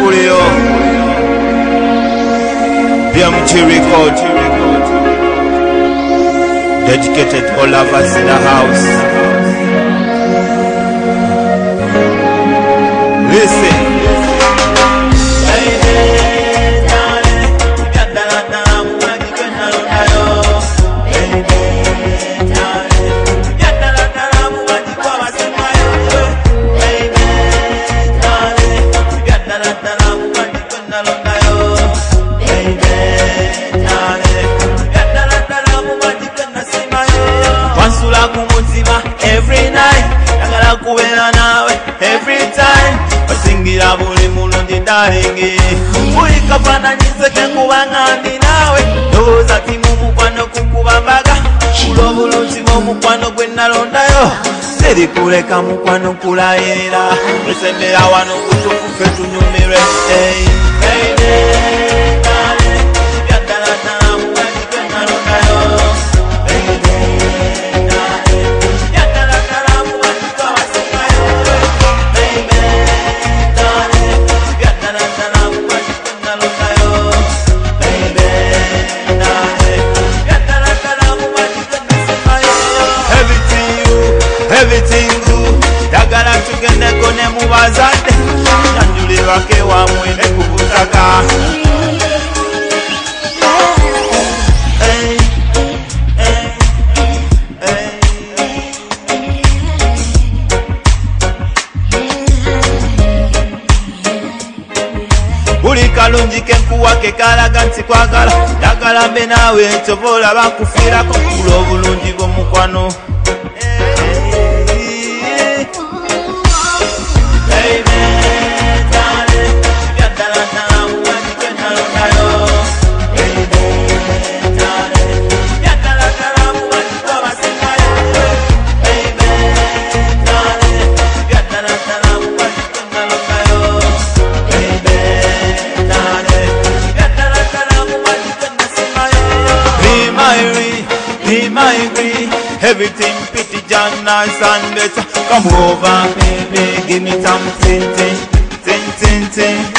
Julio, BMG Record, dedicated all of us in the house. Listen. Every night, nagala kubeera nawe every time. Basingira buli mulundi ndahingi buli kafaananyize kekubanga ndi nawe. Ndowooza ti mu mukwano kukuba mbaga kulo obulungi bw'omukwano gwe nalondayo. Serikuleka mukwano kulayirira wesembera wano kutufu ffe tunyumirwe. Everything good, dagala tugende kone mubazade nanjuli wake wa mwene kubutaka. Buli kalungi kenkuwa kekalaga nti kwagala dagala mbe nawe tobola bakufirako kulo obulungi bw'omukwano. Everything pretty John, nice and better. Come over, baby, give me some tin tin tin tin tin.